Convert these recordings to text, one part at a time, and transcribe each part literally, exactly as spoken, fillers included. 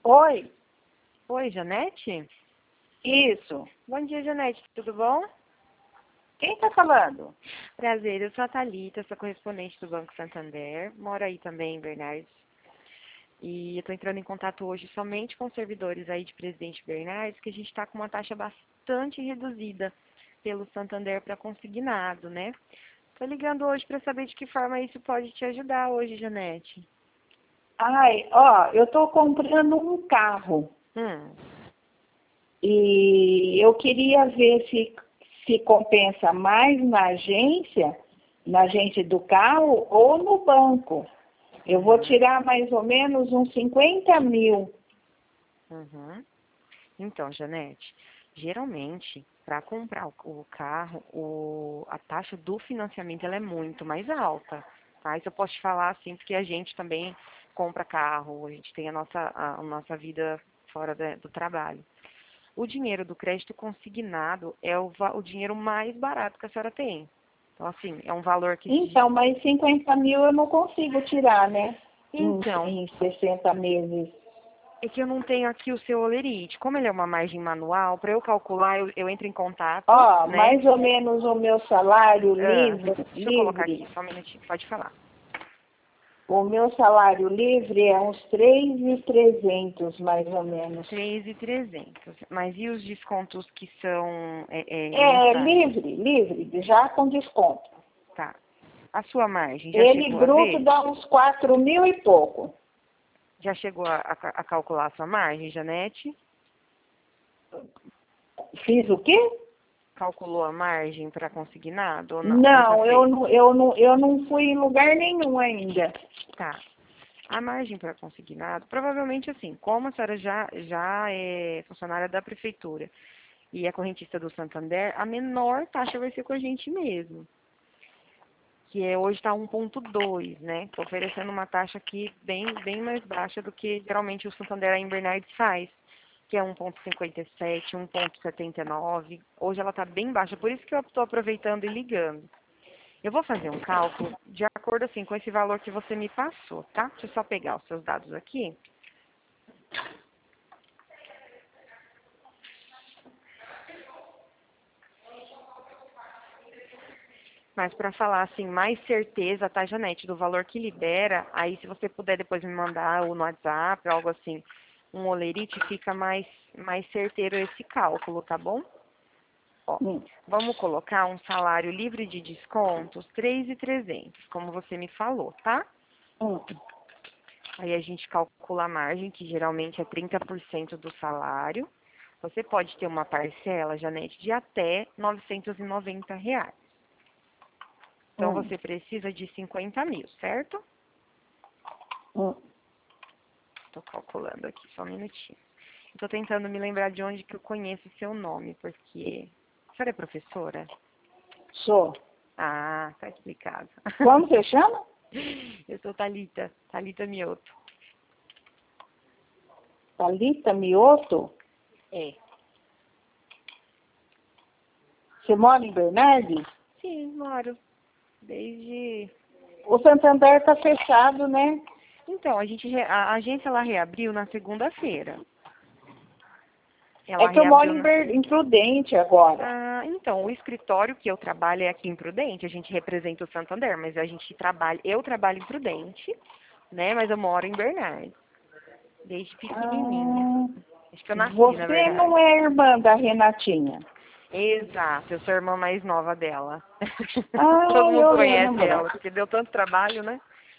Oi, Oi, Janete? isso. Bom dia, Janete. Tudo bom? Quem está falando? Prazer, eu sou a Thalita, sou correspondente do Banco Santander. Moro aí também em Bernardes. E eu estou entrando em contato hoje somente com servidores aí de Presidente Bernardes, que a gente está com uma taxa bastante reduzida pelo Santander para consignado, né? Estou ligando hoje para saber de que forma isso pode te ajudar hoje, Janete. Ai, ó, eu estou comprando um carro Hum, e eu queria ver se, se compensa mais na agência, na agência do carro ou no banco. Eu vou tirar mais ou menos uns cinquenta mil. uhum. Então, Janete, geralmente, para comprar o, o carro, o, a taxa do financiamento ela é muito mais alta. Tá? Isso eu posso te falar assim, porque a gente também compra carro, a gente tem a nossa, a, a nossa vida fora da- do trabalho. O dinheiro do crédito consignado é o, va- o dinheiro mais barato que a senhora tem. Então, assim, é um valor que... Então, mas cinquenta mil eu não consigo tirar, né? Em, Então, em sessenta meses. é que eu não tenho aqui o seu olerite. Como ele é uma margem manual, para eu calcular, eu, eu entro em contato, Ó, né? mais ou menos o meu salário Ah, livre, deixa eu colocar livre, aqui, só um minutinho, pode falar. o meu salário livre é uns três mil e trezentos, mais ou menos. três mil e trezentos. Mas e os descontos que são é, é, É mensais? livre, livre, já com desconto. Tá. A sua margem já Ele chegou a bruto ver? dá uns quatro mil e pouco. Já chegou a, a, a calcular a sua margem, Janete? Fiz o quê? Calculou a margem para consignado ou não? Nunca Não, eu fez? não, eu não, eu não fui em lugar nenhum ainda. Tá. A margem para consignado, provavelmente assim, como a senhora já, já é funcionária da prefeitura e é correntista do Santander, a menor taxa vai ser com a gente mesmo. Que é, hoje está um ponto dois, né? Estou oferecendo uma taxa aqui bem, bem mais baixa do que geralmente o Santander em Bernardes faz, que é um ponto cinquenta e sete, um ponto setenta e nove. Hoje ela está bem baixa, por isso que eu estou aproveitando e ligando. Eu vou fazer um cálculo de acordo assim com esse valor que você me passou, tá? Deixa eu só pegar os seus dados aqui. Mas para falar assim, mais certeza, tá, Janete, do valor que libera, aí se você puder depois me mandar ou no WhatsApp, algo assim, um olerite, fica mais, mais certeiro esse cálculo, tá bom? Ó, Hum, vamos colocar um salário livre de descontos, três mil e trezentos, como você me falou, tá? hum. Aí a gente calcula a margem, que geralmente é trinta por cento do salário. Você pode ter uma parcela, Janete, de até novecentos e noventa reais. Então, Hum, você precisa de cinquenta mil, certo? hum. Estou calculando aqui, só um minutinho. Estou tentando me lembrar de onde que eu conheço o seu nome, porque... A senhora é professora? Sou. Ah, tá explicado. Como você chama? Eu sou Thalita, Thalita Mioto. Thalita Mioto? É. Você mora em Bernardes? Sim, moro. Desde... O Santander está fechado, né? Então, a gente, re- a agência ela reabriu na segunda-feira. É Ela que eu moro reabriu em, na... Ber... em Prudente agora. Ah, então, o escritório que eu trabalho é aqui em Prudente, a gente representa o Santander, mas a gente trabalha, eu trabalho em Prudente, né, mas eu moro em Bernardes, desde pequenininha. Ah, Acho que eu nasci, na você verdade. não é irmã da Renatinha? Exato, eu sou a irmã mais nova dela. Ah, Todo mundo eu conhece lembro. ela, porque deu tanto trabalho, né?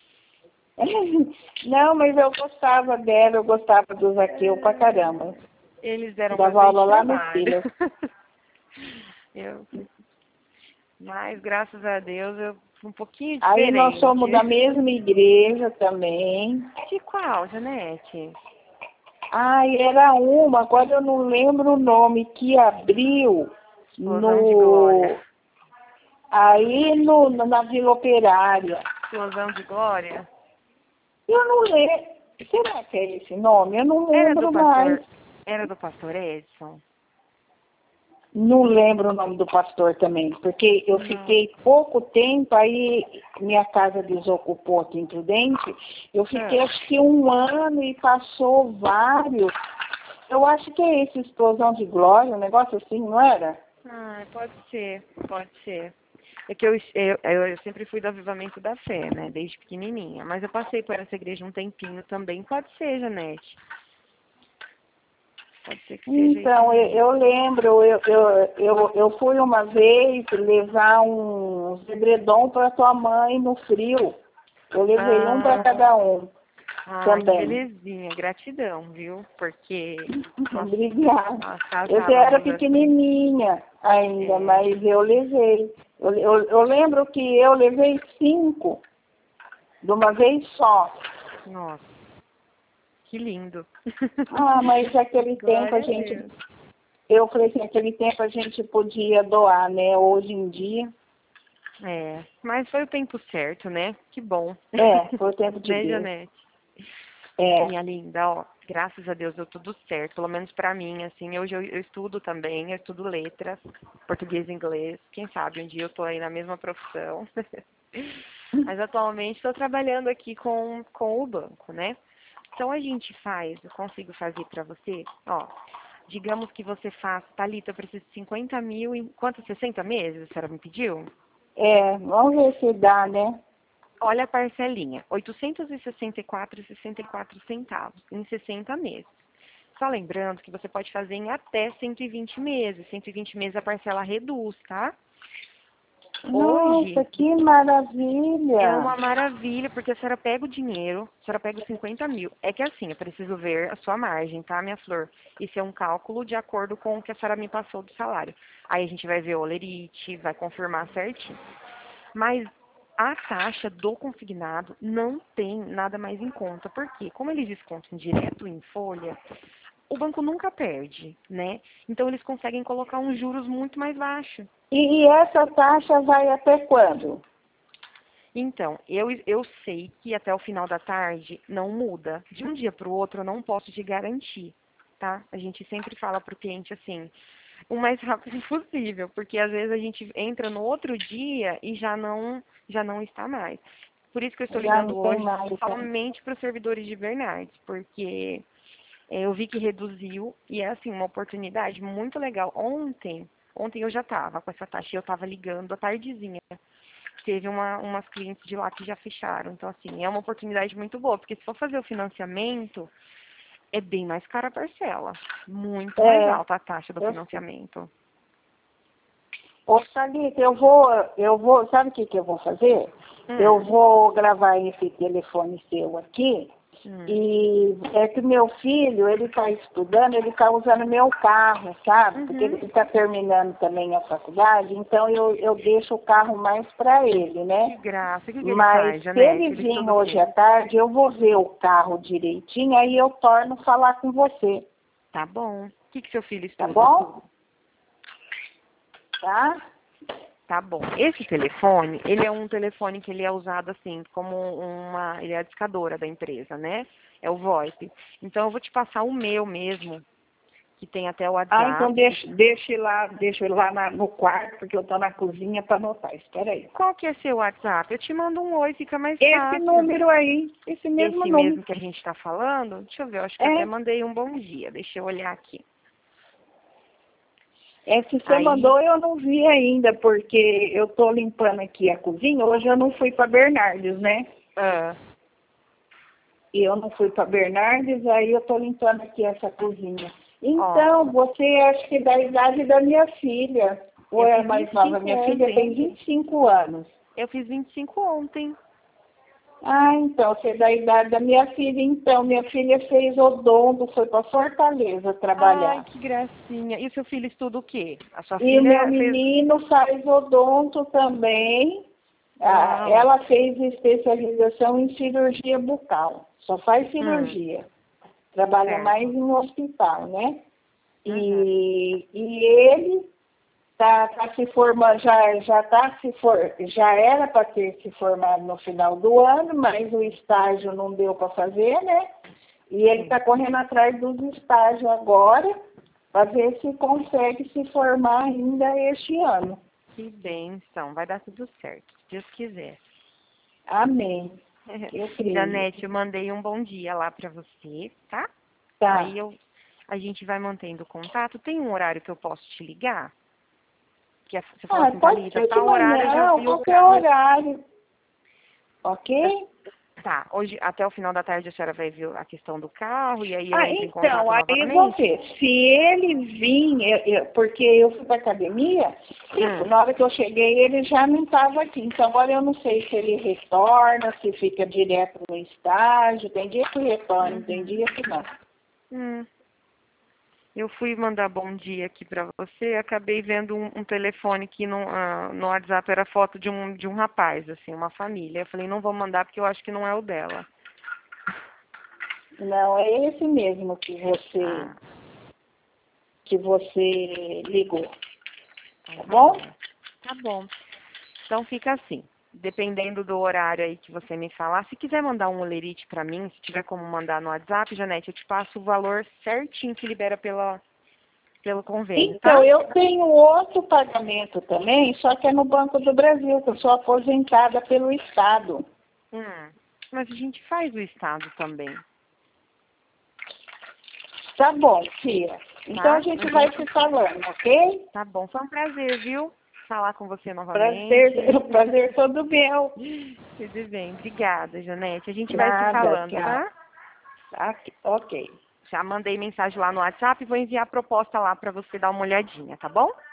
Não, mas eu gostava dela, eu gostava do Zaqueu pra caramba. Eles deram Dava bastante aula lá no trabalho. Silas. Eu, mas, graças a Deus, eu fui um pouquinho Aí nós diferente. somos da mesma igreja também. De qual, Janete? Ai, era uma, agora eu não lembro o nome, que abriu Explosão de glória. no aí no, na Vila Operária. Explosão de glória? Eu não lembro. Será que é esse nome? Eu não Era do lembro mais. pastor, era do pastor Edson? Não lembro o nome do pastor também, porque eu Não. fiquei pouco tempo, aí minha casa desocupou aqui em Prudente, eu fiquei É. acho que um ano e passou vários. Eu acho que é esse Explosão de Glória, um negócio assim, não era? Ah, pode ser, pode ser. É que eu, eu, eu, eu sempre fui do Avivamento da Fé, né, desde pequenininha. Mas eu passei por essa igreja um tempinho também. Pode ser, Janete. Pode ser que seja Então, eu, isso. eu lembro, eu, eu, eu, eu fui uma vez levar um edredom para tua mãe no frio. Eu levei um para Ah, cada um ah, que também. belezinha. Gratidão, viu? Porque nós, Obrigada. nós Eu já era casávamos assim. pequenininha ainda, É, mas eu levei. Eu, eu, eu lembro que eu levei cinco de uma vez só. nossa, que lindo. Ah, mas naquele tempo a Glória a gente, Deus. eu falei assim, naquele tempo a gente podia doar, né? Hoje em dia, É, mas foi o tempo certo, né? Que bom. é, foi o tempo de Né, Deus. Janete? É. Minha linda, ó, graças a Deus deu tudo certo, pelo menos pra mim, assim, hoje eu, eu estudo também, eu estudo letras, português e inglês, quem sabe um dia eu tô aí na mesma profissão. Mas atualmente estou trabalhando aqui com, com o banco, né? Então a gente faz, eu consigo fazer pra você, ó, digamos que você faça, Thalita, eu preciso de cinquenta mil em quantos, sessenta meses, a senhora me pediu? É, vamos ver se dá, né? Olha a parcelinha, oitocentos e sessenta e quatro reais e sessenta e quatro centavos em sessenta meses. Só lembrando que você pode fazer em até cento e vinte meses. cento e vinte meses a parcela reduz, tá? Nossa, Hoje que é maravilha! uma maravilha, porque a senhora pega o dinheiro, a senhora pega os cinquenta mil. É que assim, eu preciso ver a sua margem, tá, minha flor? Isso é um cálculo de acordo com o que a senhora me passou do salário. Aí a gente vai ver o olerite, vai confirmar certinho. Mas a taxa do consignado não tem nada mais em conta. Por quê? Como eles descontam direto em folha, o banco nunca perde, né? Então eles conseguem colocar uns juros muito mais baixos. E, e essa taxa vai até quando? Então, eu, eu sei que até o final da tarde não muda. De um dia para o outro eu não posso te garantir, tá? A gente sempre fala para o cliente assim, o mais rápido possível, porque às vezes a gente entra no outro dia e já não, já não está mais. Por isso que eu estou Já não ligando tem hoje mais, né? somente para os servidores de Bernardes, porque é, eu vi que reduziu e é assim uma oportunidade muito legal. Ontem, ontem eu já estava com essa taxa e eu estava ligando à tardezinha. Teve uma, umas clientes de lá que já fecharam. Então, assim, é uma oportunidade muito boa, porque se for fazer o financiamento, é bem mais cara a parcela. Muito mais É, alta a taxa do eu, financiamento. ô, Thalita, eu vou, eu vou, sabe o que, que eu vou fazer? Eu Hum, vou gravar esse telefone seu aqui, hum. e é que meu filho, ele está estudando, ele está usando meu carro, sabe? Porque ele Uhum. está terminando também a faculdade, então eu, eu deixo o carro mais para ele, Que né? graça. O que, que ele Mas faz, se ele Janete? Ele vir estuda o hoje quê? à tarde, eu vou ver o carro direitinho, aí eu torno falar com você, Tá bom. O que, que seu filho tá estuda? bom? Tá? Tá bom. Esse telefone, ele é um telefone que ele é usado assim, como uma... Ele é a discadora da empresa, né? É o VoIP. Então, eu vou te passar o meu mesmo, que tem até o Ah, então WhatsApp. deixa, deixa ele lá, deixa ele lá na- no quarto, porque eu tô na cozinha para anotar. Espera aí. Qual que é seu WhatsApp? Eu te mando um oi, fica mais Esse fácil. número aí, esse mesmo Esse número. mesmo que a gente está falando, deixa eu ver, eu acho que eu até É, mandei um bom dia. Deixa eu olhar aqui. é, se você Aí, mandou, eu não vi ainda, porque eu tô limpando aqui a cozinha. Hoje eu não fui para Bernardes, né? ah, E eu não fui para Bernardes, aí eu tô limpando aqui essa cozinha. ó, Então, você acha que da idade da minha filha, ou eu é fiz mais vinte e nova? cinco Minha filha ontem. tem vinte e cinco anos. Eu fiz vinte e cinco ontem. Ah, então, você é da idade da minha filha. Então, minha filha fez odonto, foi para Fortaleza Ai, trabalhar. que gracinha. E o seu filho estuda o quê? A sua E o meu filha fez... menino faz odonto também. Ah, Uau. ela fez especialização em cirurgia bucal. Só faz Hum, cirurgia. Trabalha mais certo. em hospital, né? Uhum. E, e ele tá, tá se formando, já, já tá se for, já era para ter se formado no final do ano, mas o estágio não deu para fazer, né? E ele Sim. está correndo atrás dos estágios agora. para ver se consegue se formar ainda este ano. Que bênção, vai dar tudo certo, se Deus quiser. Amém. Eu creio. Janete, eu mandei um bom dia lá para você, tá? Tá. Aí eu, a gente vai mantendo contato. Tem um horário que eu posso te ligar? Que é- você falou Ah, assim, pode Thalita, ser de tal horário eu já manhã, vi o qualquer carro. horário. Ok? Tá, hoje até o final da tarde a senhora vai ver a questão do carro e aí eu Ah, entro em então, contato aí eu vou novamente? ver. Se ele vir, eu- eu- porque eu fui para academia, e Hum. na hora que eu cheguei ele já não estava aqui. Então agora eu não sei se ele retorna, se fica direto no estágio. Tem dia que retorna, Uhum. tem dia que não. Hum. Eu fui mandar bom dia aqui pra você, acabei vendo um, um telefone que no, ah, no WhatsApp era foto de um, de um rapaz, assim, uma família. Eu falei, não vou mandar porque eu acho que não é o dela. Não, é esse mesmo que você, Ah, que você ligou. então Tá tá bom? bom. Tá bom. Então fica assim. Dependendo do horário aí que você me falar, se quiser mandar um olerite pra mim, se tiver como mandar no WhatsApp, Janete, eu te passo o valor certinho que libera pela, pelo convênio, tá? Então, eu tenho outro pagamento também, só que é no Banco do Brasil, que eu sou aposentada pelo Estado. Hum, mas a gente faz o estado também, Tá bom, tia. Então tá? a gente A vai gente, se falando, ok? tá bom, foi um prazer, viu? Falar com você novamente. Prazer, prazer todo meu. Tudo bem, obrigada, Janete. A gente vai se Nada, falando, tchau. tá? Tá, ok. Já mandei mensagem lá no WhatsApp e vou enviar a proposta lá pra você dar uma olhadinha, tá bom?